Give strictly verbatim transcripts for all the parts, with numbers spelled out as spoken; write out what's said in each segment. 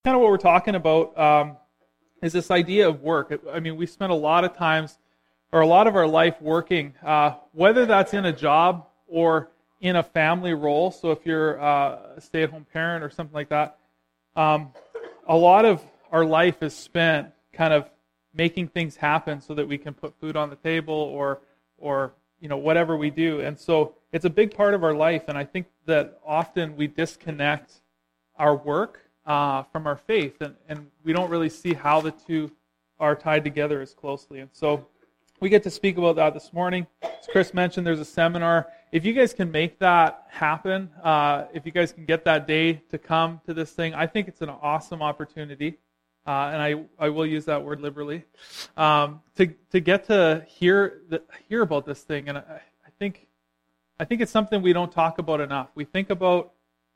kind of what we're talking about um, is this idea of work. I mean, we spend a lot of times, or a lot of our life working, uh, whether that's in a job or in a family role. So if you're uh, a stay-at-home parent or something like that, um, a lot of our life is spent kind of making things happen so that we can put food on the table or, or you know, whatever we do. And so it's a big part of our life, and I think that often we disconnect our work uh, from our faith, and, and we don't really see how the two are tied together as closely. And so we get to speak about that this morning. As Chris mentioned, there's a seminar. If you guys can make that happen, uh, if you guys can get that day to come to this thing, I think it's an awesome opportunity, uh, and I, I will use that word liberally, um, to to get to hear the, hear about this thing. And I, I think I think it's something we don't talk about enough. We think about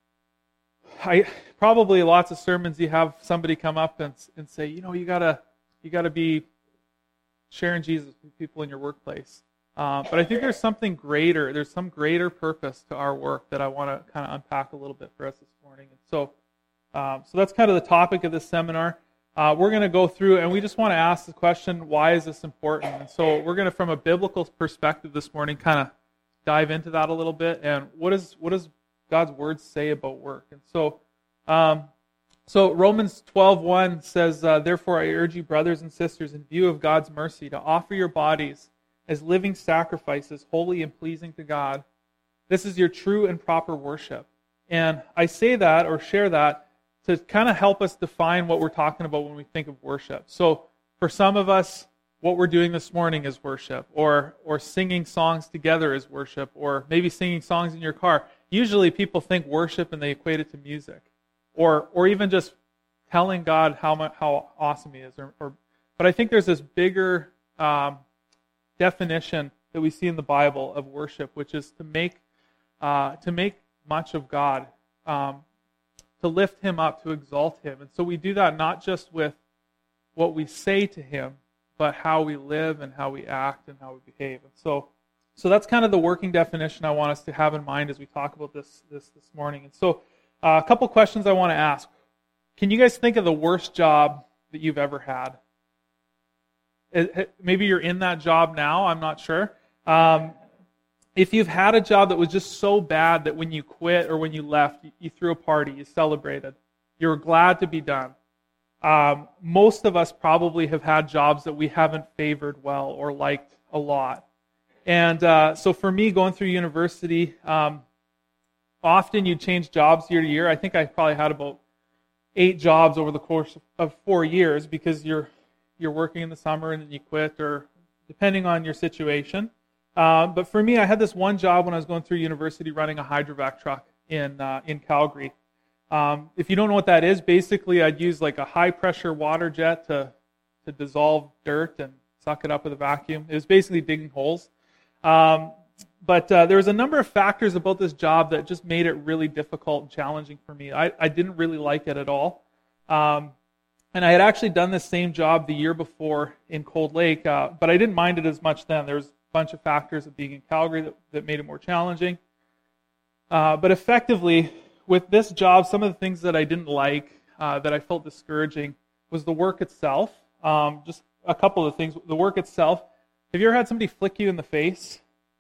I probably lots of sermons you have somebody come up and and say, you know, you gotta you gotta be sharing Jesus with people in your workplace. Uh, but I think there's something greater. There's some greater purpose to our work that I want to kind of unpack a little bit for us this morning. And so, um, so that's kind of the topic of this seminar. Uh, we're going to go through, and we just want to ask the question, why is this important? And so we're going to, from a biblical perspective this morning, kind of dive into that a little bit. And what is what does God's Word say about work? And so, um, so Romans twelve one says, uh, "Therefore I urge you, brothers and sisters, in view of God's mercy, to offer your bodies as living sacrifices, holy and pleasing to God. This is your true and proper worship." And I say that or share that to kind of help us define what we're talking about when we think of worship. So for some of us, what we're doing this morning is worship, or or singing songs together is worship, or maybe singing songs in your car. Usually people think worship and they equate it to music, or or even just telling God how much, how awesome He is. Or, or, but I think there's this bigger um, definition that we see in the Bible of worship, which is to make uh, to make much of God, um, to lift Him up, to exalt Him. And so we do that not just with what we say to Him, but how we live and how we act and how we behave. And so, so that's kind of the working definition I want us to have in mind as we talk about this this this morning. And so, uh, a couple questions I want to ask. Can you guys think of the worst job that you've ever had? Maybe you're in that job now, I'm not sure. Um, if you've had a job that was just so bad that when you quit or when you left, you, you threw a party, you celebrated, you were glad to be done. Um, most of us probably have had jobs that we haven't favored well or liked a lot. And uh, so for me, going through university, um, often you change jobs year to year. I think I probably had about eight jobs over the course of four years because you're you're working in the summer and then you quit, or depending on your situation. Um, but for me, I had this one job when I was going through university running a hydrovac truck in uh, in Calgary. Um, if you don't know what that is, basically I'd use like a high-pressure water jet to, to dissolve dirt and suck it up with a vacuum. It was basically digging holes. Um, but uh, there was a number of factors about this job that just made it really difficult and challenging for me. I, I didn't really like it at all. Um, And I had actually done this same job the year before in Cold Lake, uh, but I didn't mind it as much then. There was a bunch of factors of being in Calgary that, that made it more challenging. Uh, but effectively, with this job, some of the things that I didn't like, uh, that I felt discouraging, was the work itself. Um, just a couple of things. The work itself. Have you ever had somebody flick you in the face?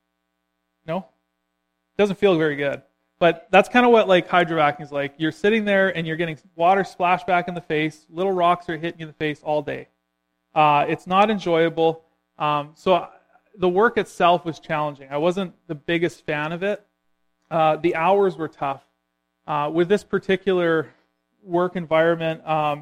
No? It doesn't feel very good. But that's kind of what like hydrovacing is like. You're sitting there and you're getting water splashed back in the face. Little rocks are hitting you in the face all day. Uh, it's not enjoyable. Um, so the work itself was challenging. I wasn't the biggest fan of it. Uh, the hours were tough. Uh, with this particular work environment, um,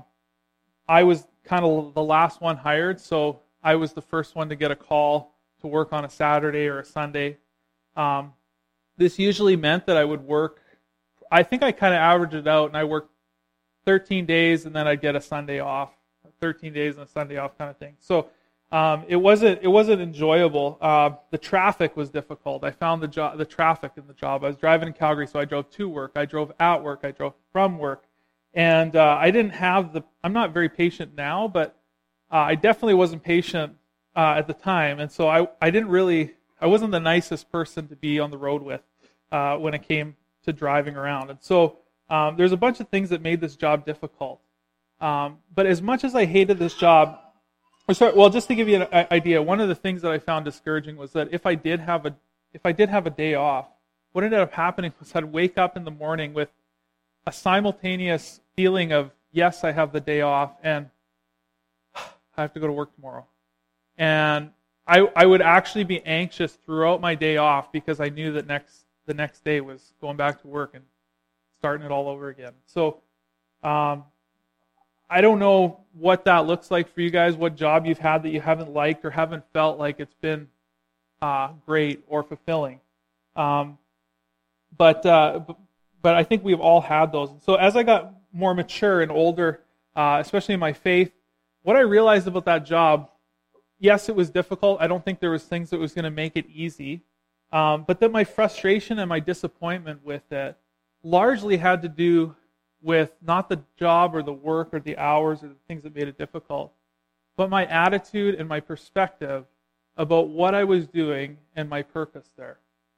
I was kind of the last one hired, so I was the first one to get a call to work on a Saturday or a Sunday. Um, This usually meant that I would work, I think I kind of averaged it out, and I worked thirteen days, and then I'd get a Sunday off, thirteen days and a Sunday off kind of thing. So um, it wasn't it wasn't enjoyable. Uh, the traffic was difficult. I found the job, the traffic in the job. I was driving in Calgary, so I drove to work, I drove at work, I drove from work, and uh, I didn't have the. I'm not very patient now, but uh, I definitely wasn't patient uh, at the time, and so I I didn't really. I wasn't the nicest person to be on the road with uh, when it came to driving around. And so um, there's a bunch of things that made this job difficult. Um, but as much as I hated this job, or sorry, well, just to give you an idea, one of the things that I found discouraging was that if I did have a if I did have a day off, what ended up happening was I'd wake up in the morning with a simultaneous feeling of, yes, I have the day off, and I have to go to work tomorrow. And I, I would actually be anxious throughout my day off because I knew that next the next day was going back to work and starting it all over again. So um, I don't know what that looks like for you guys, what job you've had that you haven't liked or haven't felt like it's been uh, great or fulfilling. Um, but, uh, but I think we've all had those. And so as I got more mature and older, uh, especially in my faith, what I realized about that job, yes, it was difficult. I don't think there was things that was going to make it easy. Um, but that my frustration and my disappointment with it largely had to do with not the job or the work or the hours or the things that made it difficult, but my attitude and my perspective about what I was doing and my purpose there.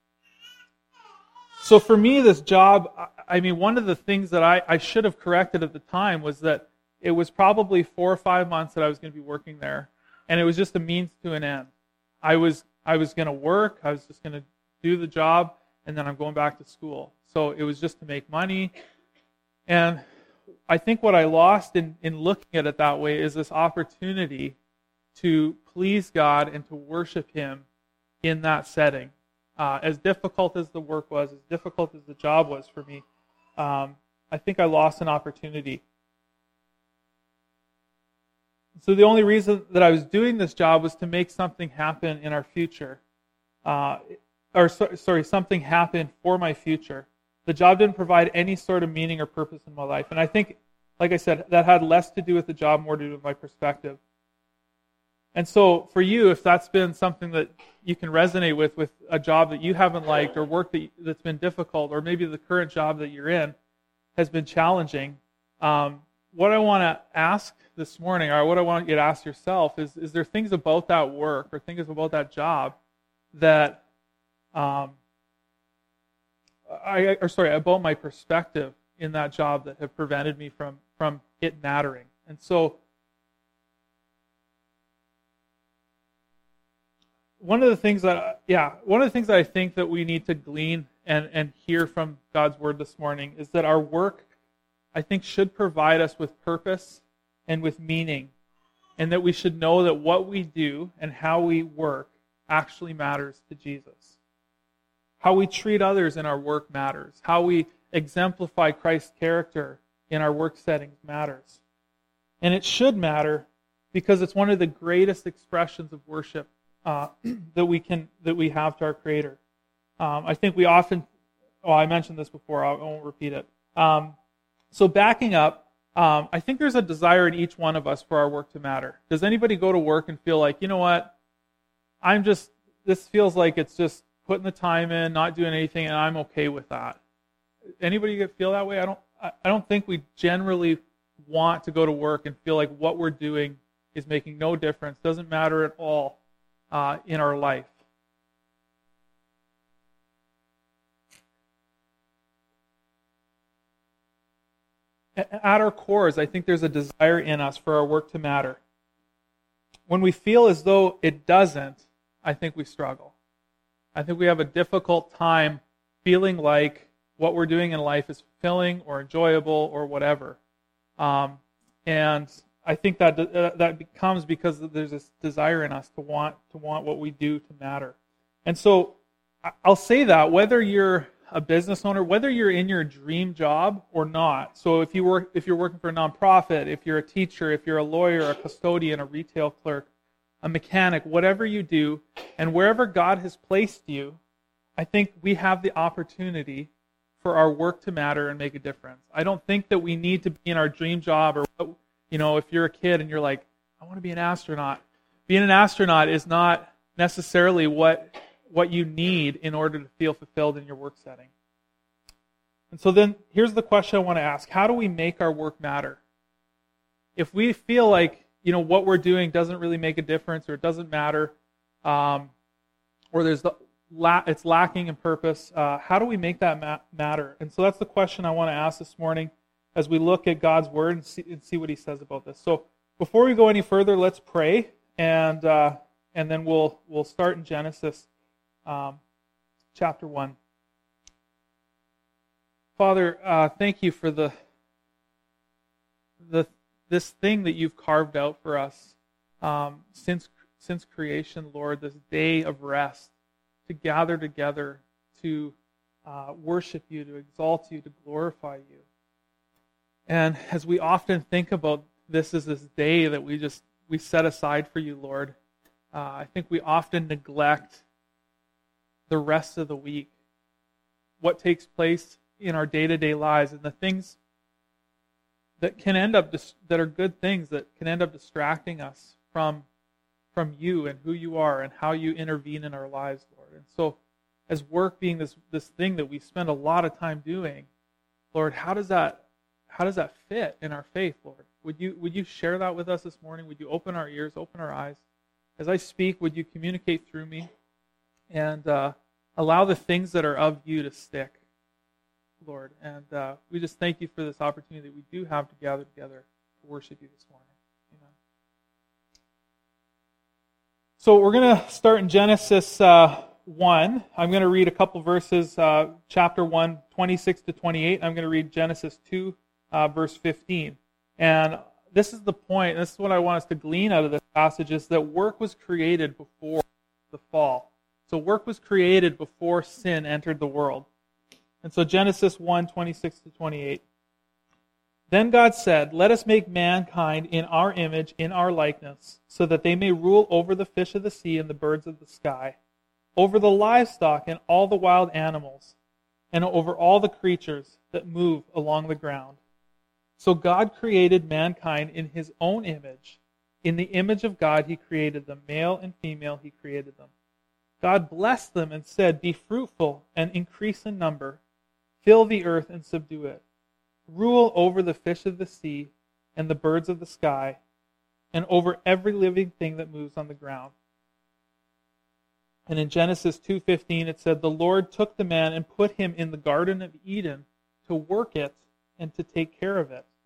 So for me, this job, I mean, one of the things that I, I should have corrected at the time was that it was probably four or five months that I was going to be working there, and it was just a means to an end. I was I was going to work, I was just going to do the job, and then I'm going back to school. So it was just to make money. And I think what I lost in, in looking at it that way is this opportunity to please God and to worship Him in that setting. Uh, as difficult as the work was, as difficult as the job was for me, um, I think I lost an opportunity. So the only reason that I was doing this job was to make something happen in our future. Uh, or so, sorry, something happen for my future. The job didn't provide any sort of meaning or purpose in my life. And I think, like I said, that had less to do with the job, more to do with my perspective. And so for you, if that's been something that you can resonate with, with a job that you haven't liked or work that, that's been difficult, or maybe the current job that you're in has been challenging, um, what I want to ask this morning, or what I want you to ask yourself, is, is there things about that work or things about that job that, um, I, or sorry, about my perspective in that job that have prevented me from, from it mattering? And so, one of the things that, yeah, one of the things that I think that we need to glean and, and hear from God's Word this morning is that our work, I think, should provide us with purpose and with meaning, and that we should know that what we do and how we work actually matters to Jesus. How we treat others in our work matters. How we exemplify Christ's character in our work settings matters. And it should matter because it's one of the greatest expressions of worship uh, that we can that we have to our Creator. Um, I think we often, oh, I mentioned this before, I won't repeat it. Um, so backing up, um, I think there's a desire in each one of us for our work to matter. Does anybody go to work and feel like, you know what, I'm just, this feels like it's just putting the time in, not doing anything, and I'm okay with that? Anybody feel that way? I don't. I don't think we generally want to go to work and feel like what we're doing is making no difference, doesn't matter at all uh, in our life. At our cores, I think there's a desire in us for our work to matter. When we feel as though it doesn't, I think we struggle. I think we have a difficult time feeling like what we're doing in life is fulfilling or enjoyable or whatever. Um, and I think that uh, that becomes because there's this desire in us to want to want what we do to matter. And so I'll say that whether you're a business owner, whether you're in your dream job or not. So if you work, if you're working for a nonprofit, if you're a teacher, if you're a lawyer, a custodian, a retail clerk, a mechanic, whatever you do, and wherever God has placed you, I think we have the opportunity for our work to matter and make a difference. I don't think that we need to be in our dream job, or, you know, if you're a kid and you're like, I want to be an astronaut. Being an astronaut is not necessarily what what you need in order to feel fulfilled in your work setting. And so then here's the question I want to ask. How do we make our work matter? If we feel like, you know, what we're doing doesn't really make a difference, or it doesn't matter, um, or there's the, la- it's lacking in purpose, uh, how do we make that ma- matter? And so that's the question I want to ask this morning. as we look at God's Word and see, and see what He says about this. So before we go any further, let's pray, and uh, and then we'll we'll start in Genesis um, chapter one. Father, uh, thank you for the the this thing that you've carved out for us um, since since creation, Lord. This day of rest, to gather together, to uh, worship you, to exalt you, to glorify you. And as we often think about this as this day that we just we set aside for you, Lord, uh, I think we often neglect the rest of the week, what takes place in our day-to-day lives, and the things that can end up dis- that are good things that can end up distracting us from from you and who you are and how you intervene in our lives, Lord. And so, as work being this this thing that we spend a lot of time doing, Lord, how does that how does that fit in our faith, Lord? Would you would you share that with us this morning? Would you open our ears, open our eyes? As I speak, would you communicate through me and uh, allow the things that are of you to stick, Lord? And uh, we just thank you for this opportunity that we do have to gather together to worship you this morning. Amen. So we're going to start in Genesis uh, one. I'm going to read a couple verses, uh, chapter one, twenty-six to twenty-eight. I'm going to read Genesis two, uh, verse fifteen. And this is the point, this is what I want us to glean out of this passage, is that work was created before the fall. So work was created before sin entered the world. And so Genesis one, twenty-six to twenty-eight. Then God said, "Let us make mankind in our image, in our likeness, so that they may rule over the fish of the sea and the birds of the sky, over the livestock and all the wild animals, and over all the creatures that move along the ground." So God created mankind in His own image. In the image of God He created them, male and female He created them. God blessed them and said, "Be fruitful and increase in number. Fill the earth and subdue it. Rule over the fish of the sea and the birds of the sky, and over every living thing that moves on the ground." And in Genesis two fifteen it said, "The Lord took the man and put him in the Garden of Eden to work it and to take care of it."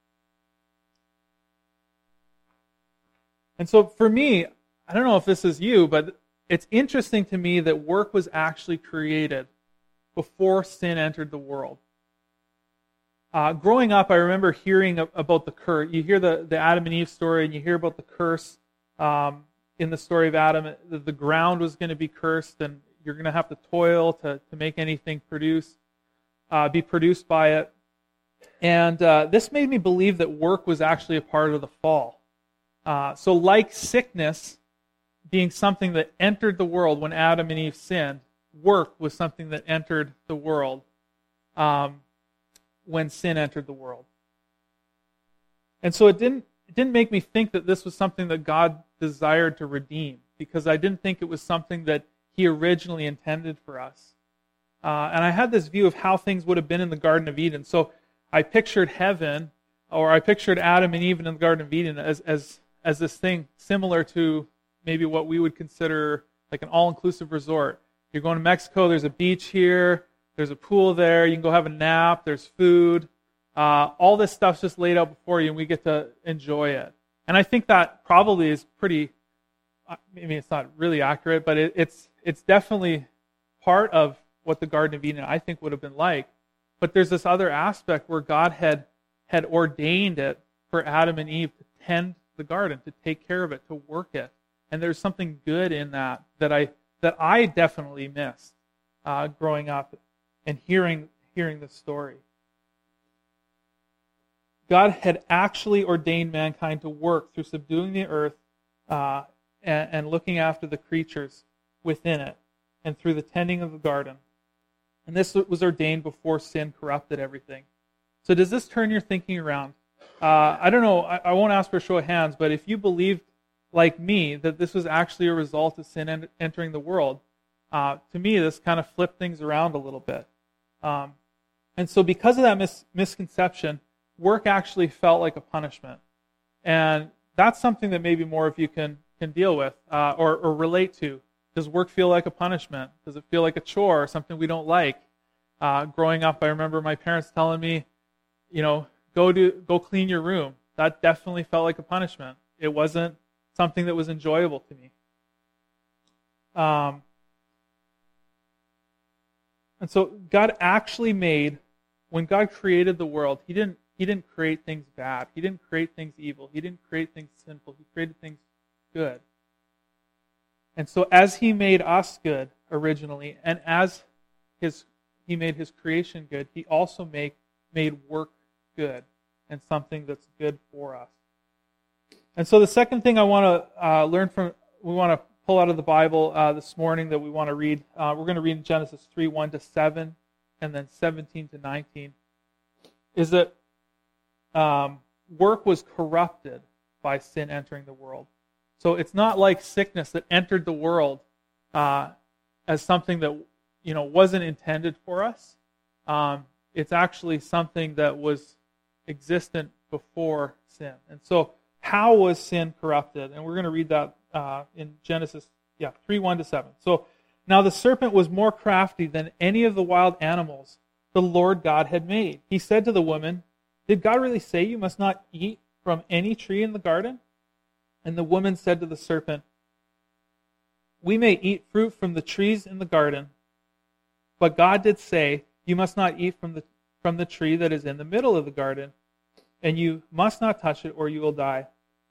And so for me, I don't know if this is you, but it's interesting to me that work was actually created before sin entered the world. Uh, growing up, I remember hearing about the curse. You hear the, the Adam and Eve story, and you hear about the curse um, in the story of Adam. The, the ground was going to be cursed, and you're going to have to toil to, to make anything produce, uh, be produced by it. And uh, this made me believe that work was actually a part of the fall. Uh, so like sickness being something that entered the world when Adam and Eve sinned, work was something that entered the world um, when sin entered the world. And so it didn't it didn't make me think that this was something that God desired to redeem, because I didn't think it was something that He originally intended for us. Uh, and I had this view of how things would have been in the Garden of Eden. So I pictured heaven, or I pictured Adam and Eve in the Garden of Eden as as as this thing similar to maybe what we would consider like an all-inclusive resort. You're going to Mexico, there's a beach here, there's a pool there, you can go have a nap, there's food. Uh, all this stuff's just laid out before you, and we get to enjoy it. And I think that probably is pretty, I mean, it's not really accurate, but it, it's it's definitely part of what the Garden of Eden, I think, would have been like. But there's this other aspect where God had had ordained it for Adam and Eve to tend the garden, to take care of it, to work it. And there's something good in that that I that I definitely missed uh, growing up and hearing hearing this story. God had actually ordained mankind to work through subduing the earth uh, and, and looking after the creatures within it, and through the tending of the garden. And this was ordained before sin corrupted everything. So does this turn your thinking around? Uh, I don't know, I, I won't ask for a show of hands, but if you believed, like me, that this was actually a result of sin en- entering the world, uh, to me this kind of flipped things around a little bit. Um, and so because of that mis- misconception, work actually felt like a punishment. And that's something that maybe more of you can, can deal with uh, or, or relate to. Does work feel like a punishment? Does it feel like a chore or something we don't like? Uh, growing up, I remember my parents telling me, you know, go to go clean your room. That definitely felt like a punishment. It wasn't something that was enjoyable to me. Um, and so God actually made, when God created the world, He didn't He didn't create things bad. He didn't create things evil. He didn't create things sinful. He created things good. And so as He made us good originally, and as his He made His creation good, He also make, made work good and something that's good for us. And so the second thing I want to uh, learn from, we want to pull out of the Bible uh, this morning that we want to read, uh, we're going to read Genesis three, one to seven, and then seventeen to nineteen, is that um, work was corrupted by sin entering the world. So it's not like sickness that entered the world uh, as something that, you know, wasn't intended for us. Um, it's actually something that was existent before sin. And so how was sin corrupted? And we're going to read that uh, in Genesis yeah, three, one to seven. So, now the serpent was more crafty than any of the wild animals the Lord God had made. He said to the woman, "Did God really say you must not eat from any tree in the garden?" And the woman said to the serpent, "We may eat fruit from the trees in the garden, but God did say, you must not eat from the, from the tree that is in the middle of the garden, and you must not touch it or you will die."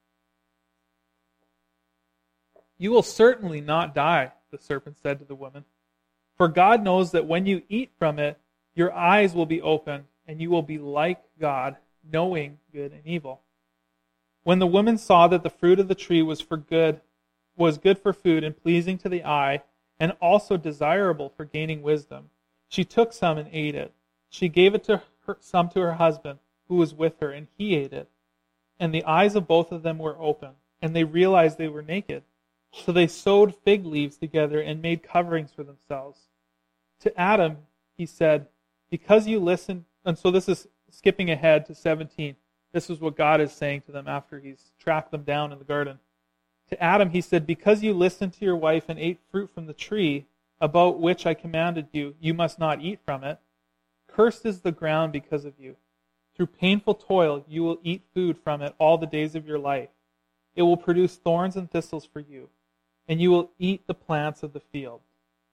"You will certainly not die," the serpent said to the woman, "for God knows that when you eat from it, your eyes will be opened, and you will be like God, knowing good and evil." When the woman saw that the fruit of the tree was for good, was good for food and pleasing to the eye, and also desirable for gaining wisdom, she took some and ate it. She gave it to her, some to her husband, who was with her, and he ate it. And the eyes of both of them were open, and they realized they were naked. So they sewed fig leaves together and made coverings for themselves. To Adam, he said, "Because you listened," and so this is skipping ahead to seventeen. This is what God is saying to them after He's tracked them down in the garden. To Adam, He said, "Because you listened to your wife and ate fruit from the tree about which I commanded you, you must not eat from it. Cursed is the ground because of you. Through painful toil you will eat food from it all the days of your life. It will produce thorns and thistles for you, and you will eat the plants of the field.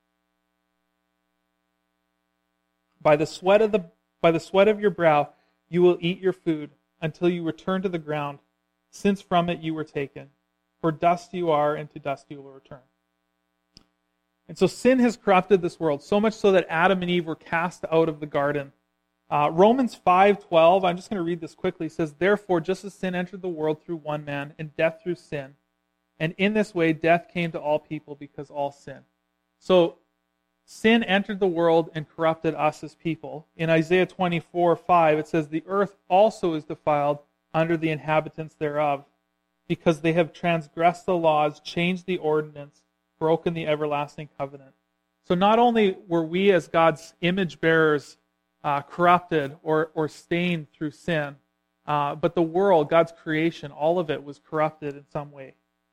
By the sweat of the by the sweat of your brow you will eat your food until you return to the ground, since from it you were taken. For dust you are, and to dust you will return." And so sin has corrupted this world, so much so that Adam and Eve were cast out of the garden. Uh, Romans five twelve, I'm just going to read this quickly, says, "Therefore, just as sin entered the world through one man, and death through sin, and in this way death came to all people because all sin." So sin entered the world and corrupted us as people. In Isaiah twenty-four five, it says, "The earth also is defiled under the inhabitants thereof, because they have transgressed the laws, changed the ordinance, broken the everlasting covenant." So not only were we as God's image bearers uh, corrupted or, or stained through sin, uh, but the world, God's creation, all of it was corrupted in some way.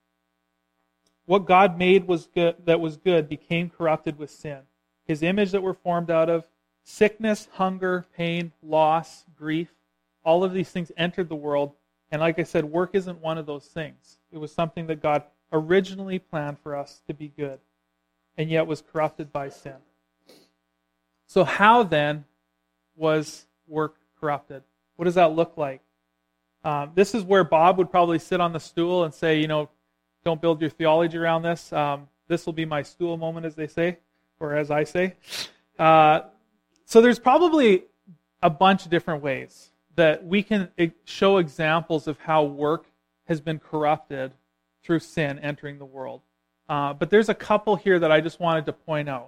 What God made was good, that was good became corrupted with sin. His image that we're formed out of, sickness, hunger, pain, loss, grief, all of these things entered the world. And like I said, work isn't one of those things. It was something that God originally planned for us to be good, and yet was corrupted by sin. So how then was work corrupted? What does that look like? Um, this is where Bob would probably sit on the stool and say, you know, don't build your theology around this. Um, this will be my stool moment, as they say, or as I say. Uh, so there's probably a bunch of different ways that we can show examples of how work has been corrupted through sin entering the world. Uh, but there's a couple here that I just wanted to point out.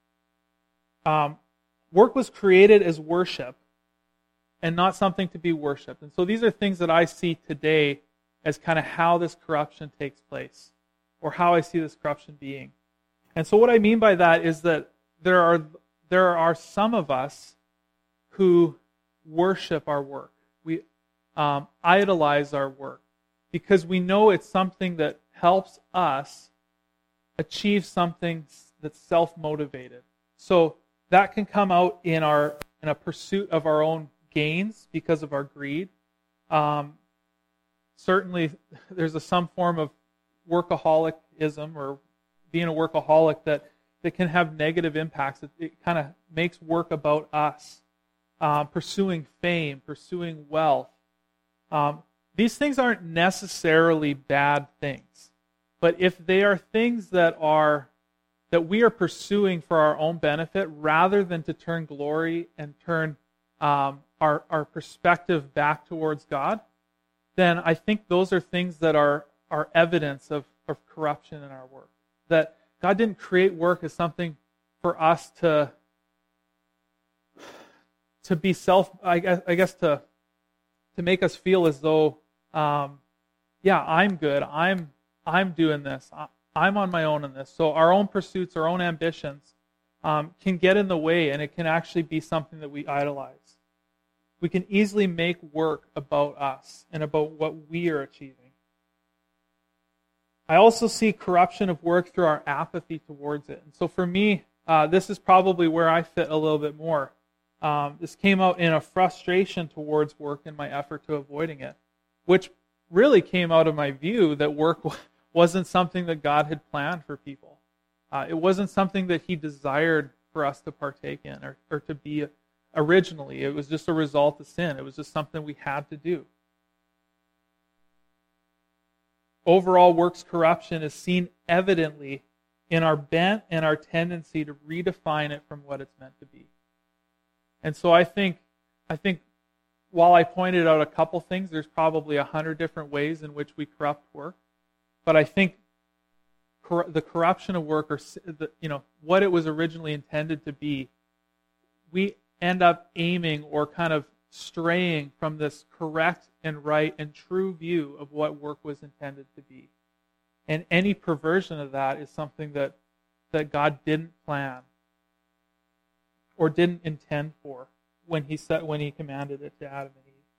Um, work was created as worship and not something to be worshipped. And so these are things that I see today as kind of how this corruption takes place, or how I see this corruption being. And so what I mean by that is that there are there are some of us who worship our work. We um, idolize our work because we know it's something that helps us achieve something that's self-motivated. So that can come out in our in a pursuit of our own gains because of our greed. Um, certainly, there's a, some form of workaholicism or being a workaholic that, that can have negative impacts. It, it kind of makes work about us, uh, pursuing fame, pursuing wealth. Um, these things aren't necessarily bad things, but if they are things that are that we are pursuing for our own benefit rather than to turn glory and turn um, our, our perspective back towards God, then I think those are things that are, are evidence of, of corruption in our work. That God didn't create work as something for us to, to be self, I guess, I guess to, to make us feel as though, um, yeah, I'm good, I'm, I'm doing this, I'm on my own in this. So our own pursuits, our own ambitions um, can get in the way, and it can actually be something that we idolize. We can easily make work about us and about what we are achieving. I also see corruption of work through our apathy towards it. And so for me, uh, this is probably where I fit a little bit more. Um, this came out in a frustration towards work in my effort to avoiding it, which really came out of my view that work wasn't something that God had planned for people. Uh, it wasn't something that He desired for us to partake in or, or to be originally. It was just a result of sin. It was just something we had to do. Overall, works corruption is seen evidently in our bent and our tendency to redefine it from what it's meant to be. And so I think, I think while I pointed out a couple things, there's probably a hundred different ways in which we corrupt work. But I think cor- the corruption of work, or the, you know, what it was originally intended to be, we end up aiming or kind of straying from this correct and right and true view of what work was intended to be. And any perversion of that is something that, that God didn't plan or didn't intend for when He set, when He commanded it to Adam and Eve.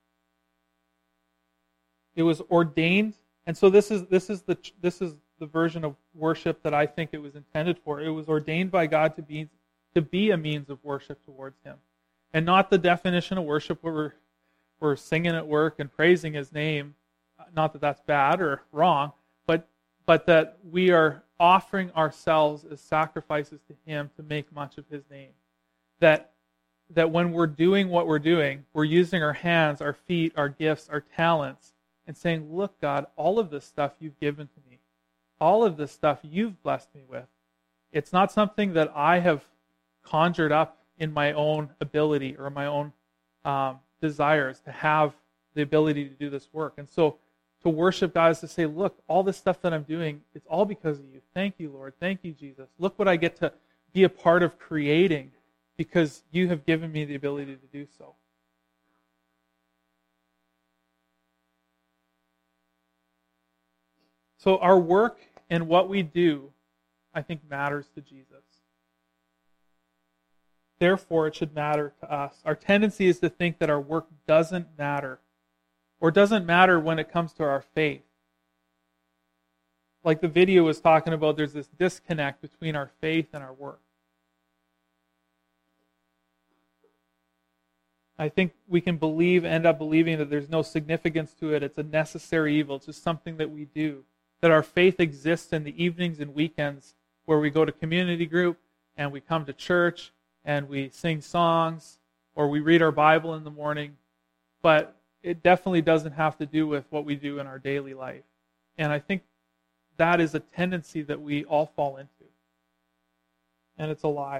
It was ordained. And so this is this is the this is the version of worship that I think it was intended for. It was ordained by God to be to be a means of worship towards Him, and not the definition of worship where we're we're singing at work and praising His name. Not that that's bad or wrong, but but that we are offering ourselves as sacrifices to Him to make much of His name. That that when we're doing what we're doing, we're using our hands, our feet, our gifts, our talents, and saying, look, God, all of this stuff You've given to me, all of this stuff You've blessed me with, it's not something that I have conjured up in my own ability or my own um, desires to have the ability to do this work. And so to worship God is to say, look, all this stuff that I'm doing, it's all because of You. Thank You, Lord. Thank You, Jesus. Look what I get to be a part of creating because You have given me the ability to do so. So our work and what we do, I think, matters to Jesus. Therefore, it should matter to us. Our tendency is to think that our work doesn't matter, or doesn't matter when it comes to our faith. Like the video was talking about, there's this disconnect between our faith and our work. I think we can believe, end up believing that there's no significance to it. It's a necessary evil. It's just something that we do. That our faith exists in the evenings and weekends where we go to community group and we come to church and we sing songs or we read our Bible in the morning. But it definitely doesn't have to do with what we do in our daily life. And I think that is a tendency that we all fall into. And it's a lie.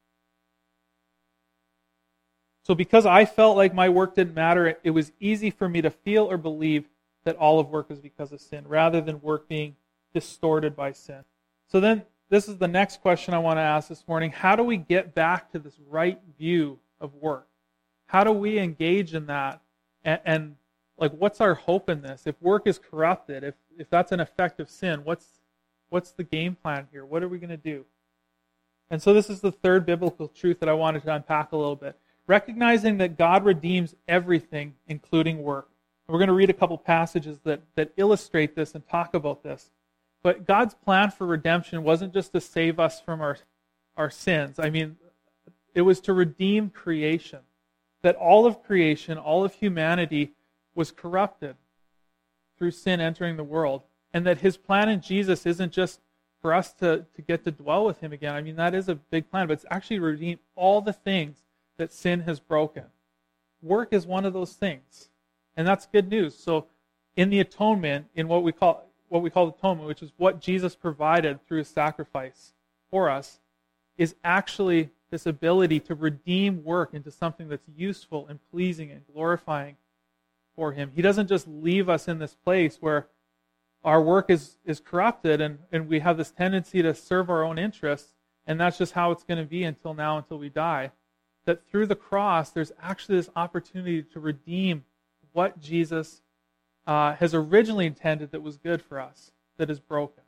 So because I felt like my work didn't matter, it was easy for me to feel or believe that all of work is because of sin, rather than work being distorted by sin. So then, this is the next question I want to ask this morning. How do we get back to this right view of work? How do we engage in that? And, and like, what's our hope in this? If work is corrupted, if, if that's an effect of sin, what's, what's the game plan here? What are we going to do? And so this is the third biblical truth that I wanted to unpack a little bit. Recognizing that God redeems everything, including work. We're going to read a couple passages that, that illustrate this and talk about this. But God's plan for redemption wasn't just to save us from our, our sins. I mean, it was to redeem creation. that all of creation, all of humanity was corrupted through sin entering the world, and that his plan in Jesus isn't just for us to, to get to dwell with him again. I mean, that is a big plan, but it's actually to redeem all the things that sin has broken. Work is one of those things, and that's good news. So in the atonement, in what we call what we call atonement, which is what Jesus provided through his sacrifice for us, is actually this ability to redeem work into something that's useful and pleasing and glorifying for him. He doesn't just leave us in this place where our work is, is corrupted and, and we have this tendency to serve our own interests, and that's just how it's going to be until now, until we die. That through the cross, there's actually this opportunity to redeem what Jesus uh, has originally intended that was good for us, that is broken.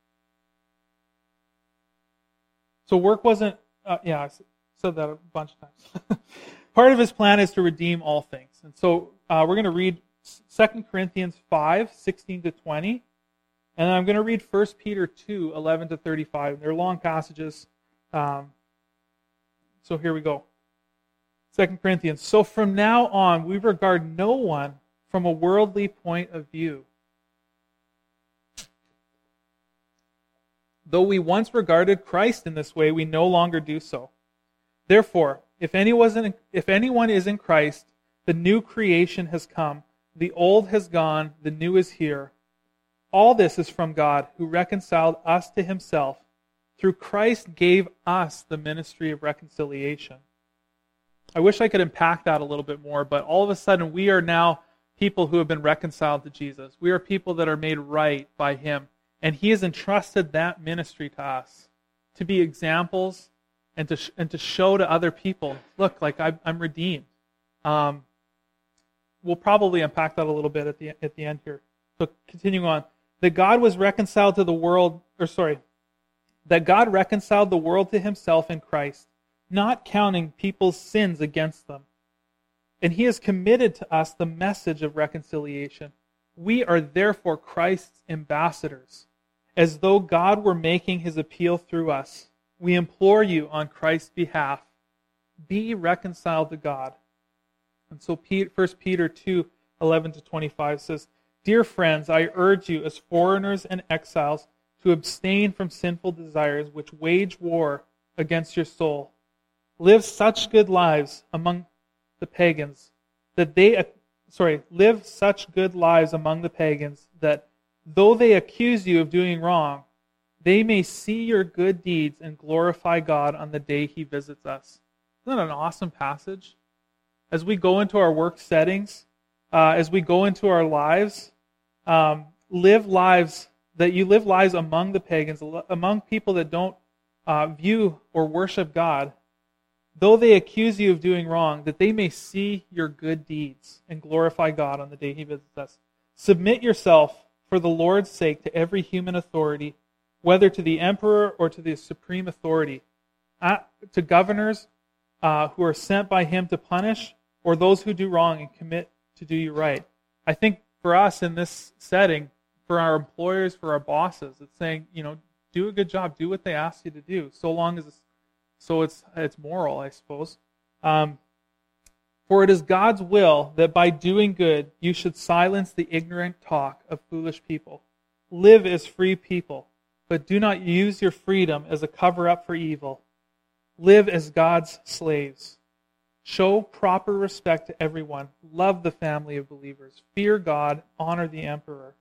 So work wasn't, uh, yeah, I said that a bunch of times. Part of his plan is to redeem all things. And so uh, we're going to read Second Corinthians five, sixteen to twenty. And then I'm going to read First Peter two, eleven to thirty-five. They're long passages. Um, so here we go. Second Corinthians. So from now on, we regard no one from a worldly point of view. Though we once regarded Christ in this way, we no longer do so. Therefore, if anyone, if anyone is in Christ, the new creation has come. The old has gone, the new is here. All this is from God, who reconciled us to himself. Through Christ gave us the ministry of reconciliation. I wish I could unpack that a little bit more, but all of a sudden we are now people who have been reconciled to Jesus. We are people that are made right by him. And he has entrusted that ministry to us to be examples and to sh- and to show to other people, look, like I'm, I'm redeemed. Um, we'll probably unpack that a little bit at the at the end here. So continuing on, that God was reconciled to the world, or sorry, that God reconciled the world to himself in Christ, not counting people's sins against them. And he has committed to us the message of reconciliation. We are therefore Christ's ambassadors, as though God were making his appeal through us. We implore you on Christ's behalf, be reconciled to God. And so First Peter two, eleven to twenty-five says, Dear friends, I urge you as foreigners and exiles to abstain from sinful desires which wage war against your soul. Live such good lives among the pagans that they, sorry, live such good lives among the pagans that though they accuse you of doing wrong, they may see your good deeds and glorify God on the day he visits us. Isn't that an awesome passage? As we go into our work settings, uh, as we go into our lives, um, live lives, that you live lives among the pagans, among people that don't uh, view or worship God, though they accuse you of doing wrong, that they may see your good deeds and glorify God on the day he visits us. Submit yourself for the Lord's sake to every human authority, whether to the emperor or to the supreme authority, uh, to governors uh, who are sent by him to punish, or those who do wrong and commit to do you right. I think for us in this setting, for our employers, for our bosses, it's saying, you know, do a good job, do what they ask you to do, so long as it's, so it's it's moral, I suppose. Um, For it is God's will that by doing good you should silence the ignorant talk of foolish people. Live as free people, but do not use your freedom as a cover-up for evil. Live as God's slaves. Show proper respect to everyone. Love the family of believers. Fear God. Honor the emperor.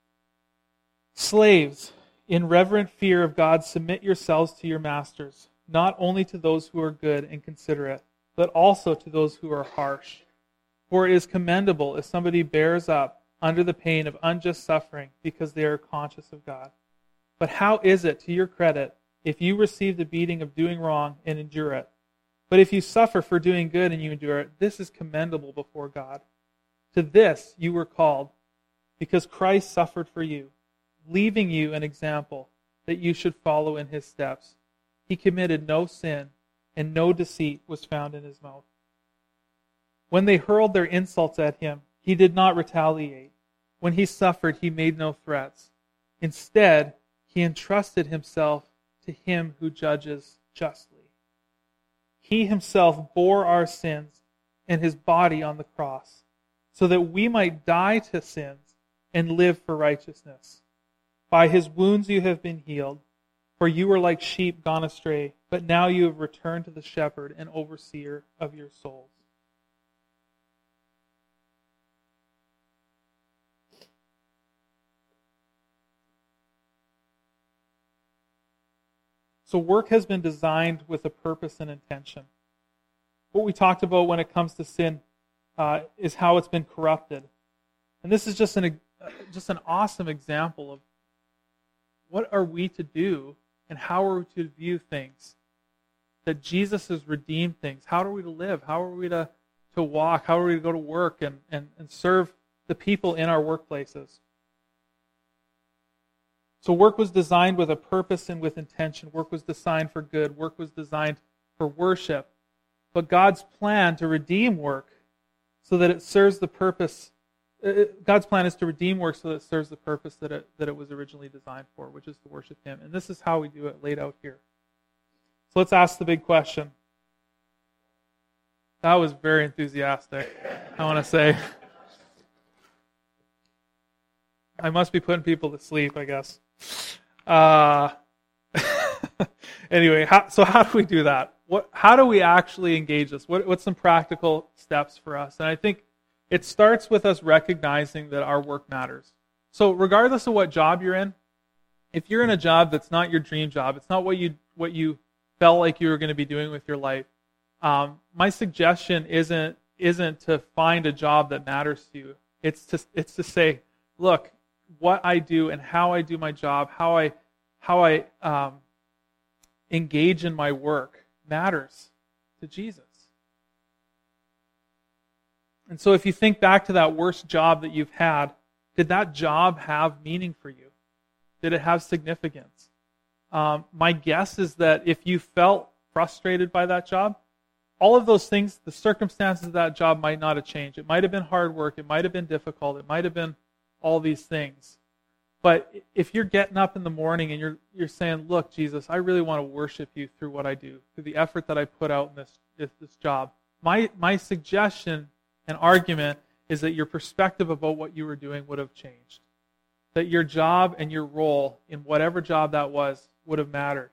Slaves, in reverent fear of God, submit yourselves to your masters, not only to those who are good and considerate, but also to those who are harsh. For it is commendable if somebody bears up under the pain of unjust suffering because they are conscious of God. But how is it to your credit if you receive the beating of doing wrong and endure it? But if you suffer for doing good and you endure it, this is commendable before God. To this you were called, because Christ suffered for you, leaving you an example that you should follow in his steps. He committed no sin, and no deceit was found in his mouth. When they hurled their insults at him, he did not retaliate. When he suffered, he made no threats. Instead, he entrusted himself to him who judges justly. He himself bore our sins and his body on the cross, so that we might die to sins and live for righteousness. By his wounds you have been healed, for you were like sheep gone astray, but now you have returned to the shepherd and overseer of your souls. So work has been designed with a purpose and intention. What we talked about when it comes to sin uh, is how it's been corrupted. And this is just an just an awesome example of what are we to do and how are we to view things. That Jesus has redeemed things. How are we to live? How are we to, to walk? How are we to go to work and, and, and serve the people in our workplaces? So work was designed with a purpose and with intention. Work was designed for good. Work was designed for worship. But God's plan to redeem work so that it serves the purpose, God's plan is to redeem work so that it serves the purpose that it, that it was originally designed for, which is to worship Him. And this is how we do it laid out here. So let's ask the big question. That was very enthusiastic, I want to say. I must be putting people to sleep, I guess. Uh, anyway, how, so how do we do that? What? How do we actually engage this? What, what's some practical steps for us? And I think it starts with us recognizing that our work matters. So regardless of what job you're in, if you're in a job that's not your dream job, it's not what you what you felt like you were going to be doing with your life, um, my suggestion isn't isn't to find a job that matters to you. It's to it's to say, look, what I do and how I do my job, how I how I um, engage in my work matters to Jesus. And so if you think back to that worst job that you've had, did that job have meaning for you? Did it have significance? Um, my guess is that if you felt frustrated by that job, all of those things, the circumstances of that job might not have changed. It might have been hard work. It might have been difficult. It might have been all these things. But if you're getting up in the morning and you're you're saying, look, Jesus, I really want to worship you through what I do, through the effort that I put out in this, this, this job, my my suggestion and argument is that your perspective about what you were doing would have changed. That your job and your role in whatever job that was would have mattered.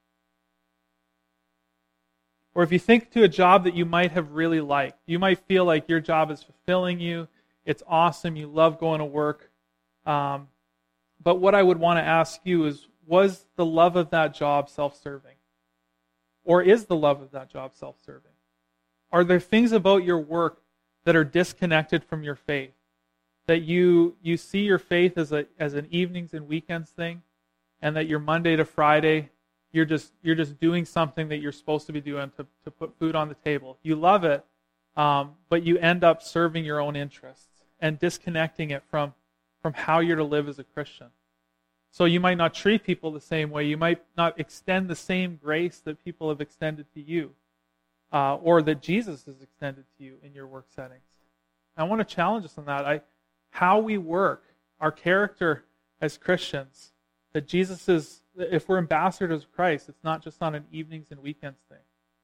Or if you think to a job that you might have really liked, you might feel like your job is fulfilling you, it's awesome, you love going to work. Um, but what I would want to ask you is, was the love of that job self-serving? Or is the love of that job self-serving? Are there things about your work that are disconnected from your faith? That you you see your faith as a as an evenings and weekends thing, and that your Monday to Friday, you're just you're just doing something that you're supposed to be doing to, to put food on the table. You love it, um, but you end up serving your own interests and disconnecting it from, from how you're to live as a Christian. So you might not treat people the same way. You might not extend the same grace that people have extended to you, uh, or that Jesus has extended to you in your work settings. I want to challenge us on that. I, how we work, our character as Christians, that Jesus is, if we're ambassadors of Christ, it's not just on an evenings and weekends thing.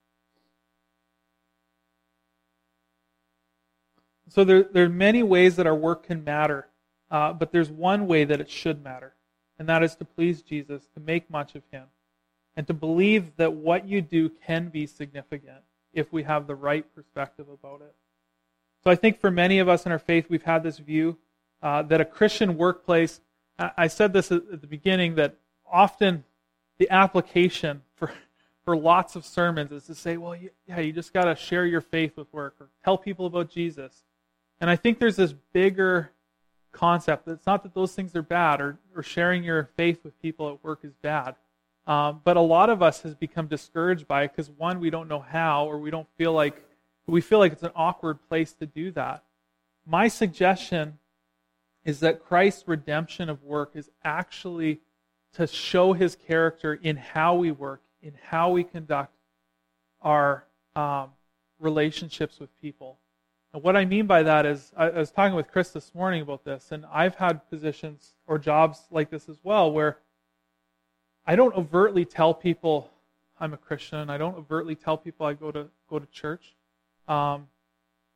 So there, there are many ways that our work can matter, uh, but there's one way that it should matter, and that is to please Jesus, to make much of Him, and to believe that what you do can be significant if we have the right perspective about it. So I think for many of us in our faith, we've had this view uh, that a Christian workplace, I said this at the beginning, that often the application for, for lots of sermons is to say, well, yeah, you just got to share your faith with work or tell people about Jesus. And I think there's this bigger concept. It's not that those things are bad or, or sharing your faith with people at work is bad. Um, but a lot of us has become discouraged by it because, one, we don't know how, or we don't feel like, we feel like it's an awkward place to do that. My suggestion is that Christ's redemption of work is actually to show His character in how we work, in how we conduct our um, relationships with people. And what I mean by that is, I, I was talking with Chris this morning about this, and I've had positions or jobs like this as well, where I don't overtly tell people I'm a Christian. I don't overtly tell people I go to go to church. Um,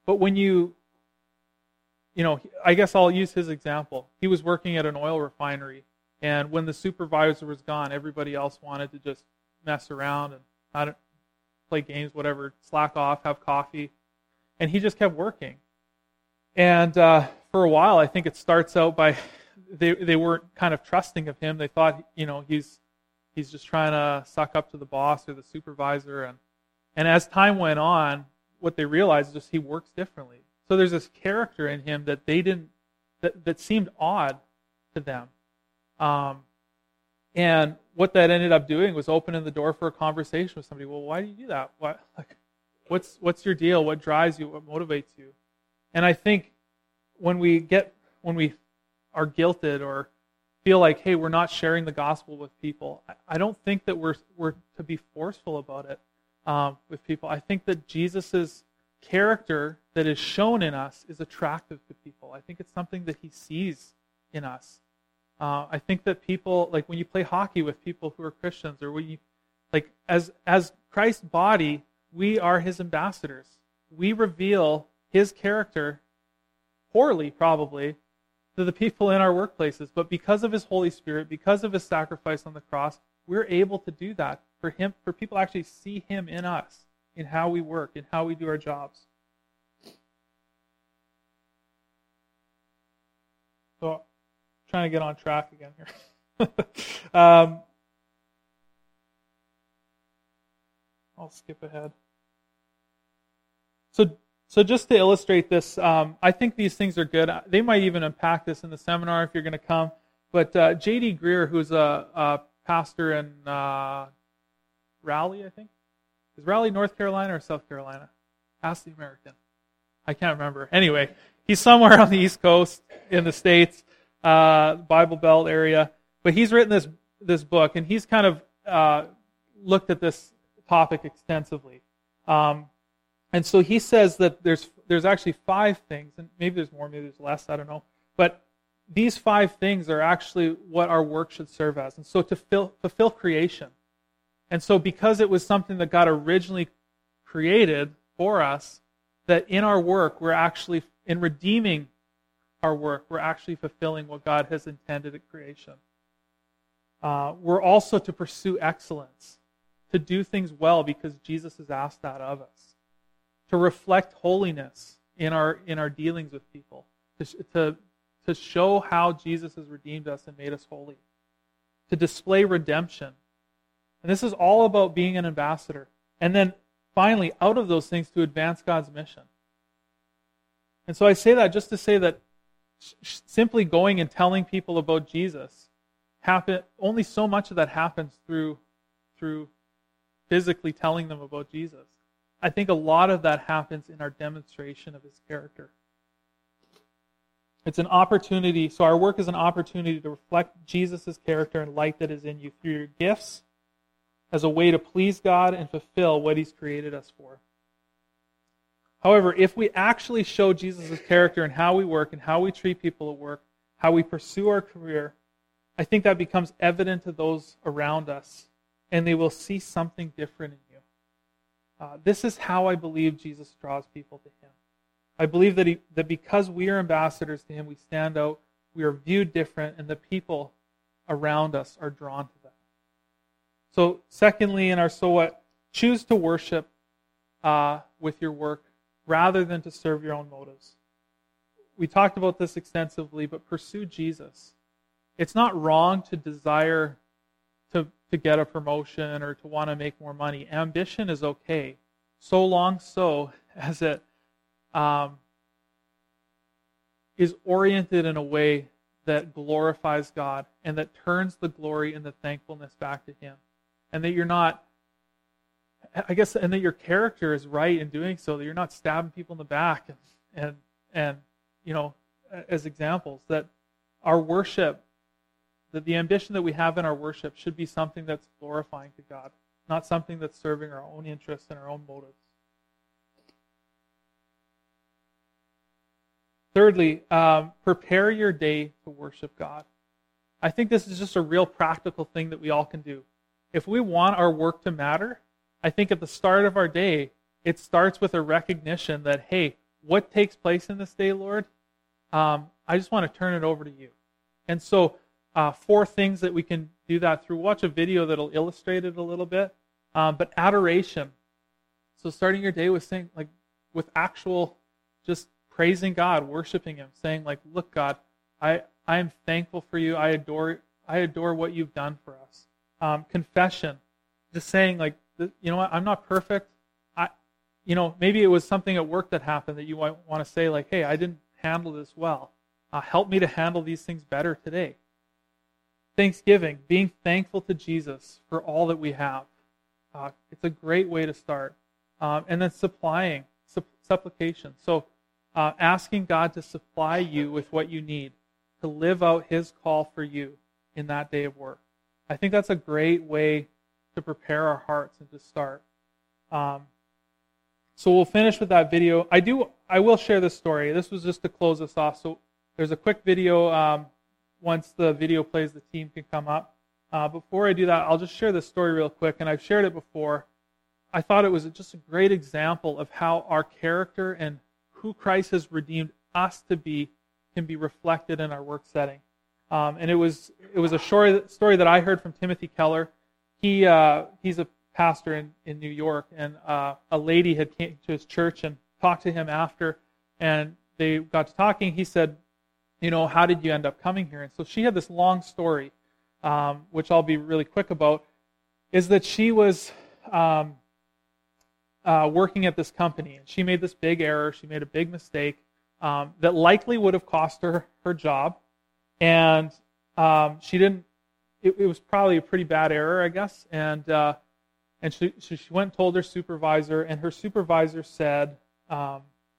But when you, you know, I guess I'll use his example. He was working at an oil refinery, and when the supervisor was gone, everybody else wanted to just mess around and I don't, play games, whatever, slack off, have coffee. And he just kept working. And uh, for a while, I think it starts out by they they weren't kind of trusting of him. They thought, you know, he's he's just trying to suck up to the boss or the supervisor. And and as time went on, what they realized is just he works differently. So there's this character in him that they didn't that, that seemed odd to them. Um, and what that ended up doing was opening the door for a conversation with somebody. Well, why do you do that? What like what's what's your deal? What drives you? What motivates you? And I think when we get when we are guilted or feel like, hey, we're not sharing the gospel with people, I don't think that we're we're to be forceful about it um, with people. I think that Jesus's character that is shown in us is attractive to people. I think it's something that he sees in us. Uh, I think that people, like when you play hockey with people who are Christians, or when you, like as as Christ's body, we are his ambassadors. We reveal his character poorly, probably, to the people in our workplaces. But because of his Holy Spirit, because of his sacrifice on the cross, we're able to do that for him, for people to actually see him in us, in how we work, in how we do our jobs. So, trying to get on track again here. um, I'll skip ahead. So, so just to illustrate this, um, I think these things are good. They might even unpack this in the seminar if you're going to come. But uh, J D Greer, who's a, a pastor in uh, Raleigh, I think. Is Raleigh North Carolina or South Carolina? Ask the American. I can't remember. Anyway, he's somewhere on the East Coast in the States, uh, Bible Belt area. But he's written this this book, and he's kind of uh, looked at this topic extensively. Um, and so he says that there's there's actually five things, and maybe there's more, maybe there's less, I don't know. But these five things are actually what our work should serve as. And so to fill, fulfill creation. And so because it was something that God originally created for us, that in our work, we're actually, in redeeming our work, we're actually fulfilling what God has intended at creation. Uh, we're also to pursue excellence, to do things well because Jesus has asked that of us, to reflect holiness in our in our dealings with people, to, to, to show how Jesus has redeemed us and made us holy, to display redemption. And this is all about being an ambassador. And then finally, out of those things, to advance God's mission. And so I say that just to say that simply going and telling people about Jesus, happen, only so much of that happens through, through physically telling them about Jesus. I think a lot of that happens in our demonstration of his character. It's an opportunity, so our work is an opportunity to reflect Jesus' character and light that is in you through your gifts, as a way to please God and fulfill what he's created us for. However, if we actually show Jesus' character in how we work and how we treat people at work, how we pursue our career, I think that becomes evident to those around us, and they will see something different in you. Uh, this is how I believe Jesus draws people to him. I believe that, he, that because we are ambassadors to him, we stand out, we are viewed different, and the people around us are drawn to that. So, secondly, in our so what, choose to worship uh, with your work rather than to serve your own motives. We talked about this extensively, but pursue Jesus. It's not wrong to desire to, to get a promotion or to want to make more money. Ambition is okay, so long so as it um, is oriented in a way that glorifies God and that turns the glory and the thankfulness back to him. And that you're not, I guess, and that your character is right in doing so, that you're not stabbing people in the back and, and, and you know, as examples, that our worship, that the ambition that we have in our worship should be something that's glorifying to God, not something that's serving our own interests and our own motives. Thirdly, um, prepare your day to worship God. I think this is just a real practical thing that we all can do. If we want our work to matter, I think at the start of our day, it starts with a recognition that, hey, what takes place in this day, Lord, um, I just want to turn it over to you. And so uh, four things that we can do that through. Watch a video that'll illustrate it a little bit. Um, but adoration. So starting your day with saying, like, with actual, just praising God, worshiping Him, saying, like, look, God, I I am thankful for you. I adore I adore what you've done for us. Um, confession, just saying, like, you know what, I'm not perfect. I, you know, maybe it was something at work that happened that you might want to say, like, hey, I didn't handle this well. Uh, help me to handle these things better today. Thanksgiving, being thankful to Jesus for all that we have. Uh, it's a great way to start. Um, and then supplying, supp- supplication. So uh, asking God to supply you with what you need to live out His call for you in that day of work. I think that's a great way to prepare our hearts and to start. Um, so we'll finish with that video. I do. I will share this story. This was just to close us off. So there's a quick video. Um, once the video plays, the team can come up. Uh, before I do that, I'll just share this story real quick, and I've shared it before. I thought it was just a great example of how our character and who Christ has redeemed us to be can be reflected in our work setting. Um, and it was it was a story, story that I heard from Timothy Keller. He uh, he's a pastor in, in New York, and uh, a lady had came to his church and talked to him after, and they got to talking. He said, you know, how did you end up coming here? And so she had this long story, um, which I'll be really quick about, is that she was um, uh, working at this company, and she made this big error. She made a big mistake um, that likely would have cost her her job, and um, she didn't. It, it was probably a pretty bad error, I guess, and uh, and she so she went and told her supervisor, and her supervisor said, um,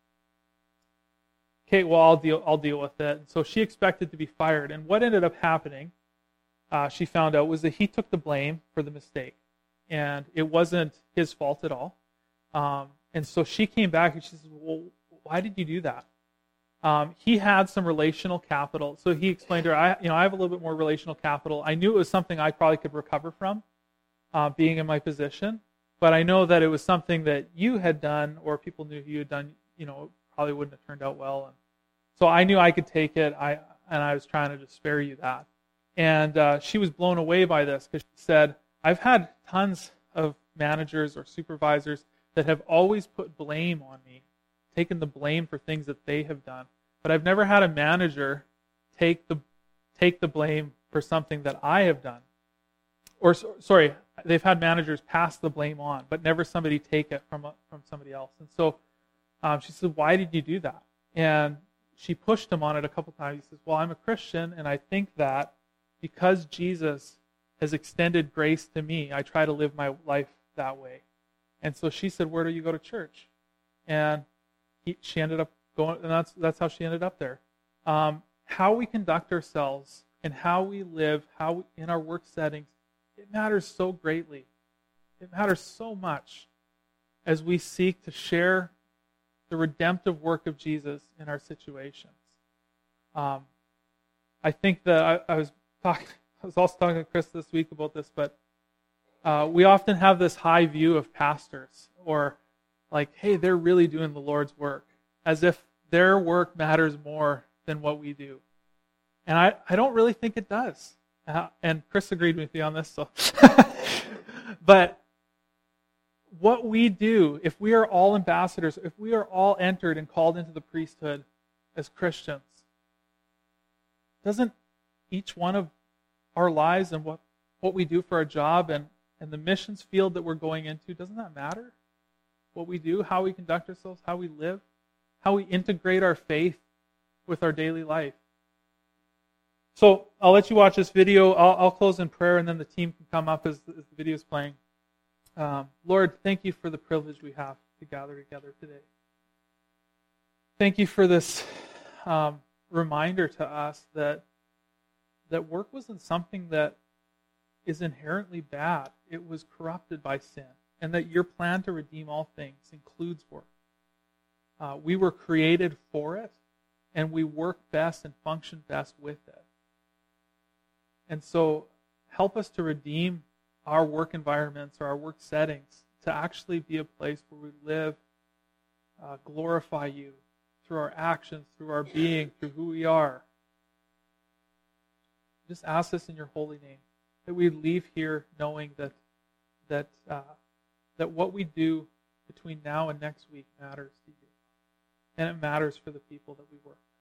"Okay, well, I'll deal I'll deal with it." And so she expected to be fired, and what ended up happening, uh, she found out, was that he took the blame for the mistake, and it wasn't his fault at all. Um, and so she came back and she said, "Well, why did you do that?" Um, he had some relational capital, so he explained to her, "I, you know, I have a little bit more relational capital. I knew it was something I probably could recover from, uh, being in my position, but I know that it was something that you had done, or people knew you had done. You know, probably wouldn't have turned out well, and so I knew I could take it. I and I was trying to just spare you that." And uh, she was blown away by this, because she said, "I've had tons of managers or supervisors that have always put blame on me, taken the blame for things that they have done. But I've never had a manager take the take the blame for something that I have done." Or sorry, they've had managers pass the blame on, but never somebody take it from from somebody else. And so um, she said, "Why did you do that?" And she pushed him on it a couple times. He says, "Well, I'm a Christian, and I think that because Jesus has extended grace to me, I try to live my life that way." And so she said, "Where do you go to church?" And he, she ended up going, and that's that's how she ended up there. Um, how we conduct ourselves and how we live, how we, in our work settings, it matters so greatly. It matters so much as we seek to share the redemptive work of Jesus in our situations. Um, I think that I, I was talking. I was also talking to Chris this week about this, but uh, we often have this high view of pastors, or like, hey, they're really doing the Lord's work, as if their work matters more than what we do. And I, I don't really think it does. Uh, and Chris agreed with me on this. So, but what we do, if we are all ambassadors, if we are all entered and called into the priesthood as Christians, doesn't each one of our lives and what, what we do for our job and, and the missions field that we're going into, doesn't that matter? What we do, how we conduct ourselves, how we live, how we integrate our faith with our daily life. So I'll let you watch this video. I'll, I'll close in prayer, and then the team can come up as, as the video is playing. Um, Lord, thank you for the privilege we have to gather together today. Thank you for this um, reminder to us that that work wasn't something that is inherently bad. It was corrupted by sin, and that your plan to redeem all things includes work. Uh, we were created for it, and we work best and function best with it. And so help us to redeem our work environments or our work settings to actually be a place where we live, uh, glorify you, through our actions, through our being, through who we are. Just ask this in your holy name, that we leave here knowing that that uh, that what we do between now and next week matters to you, and it matters for the people that we work with.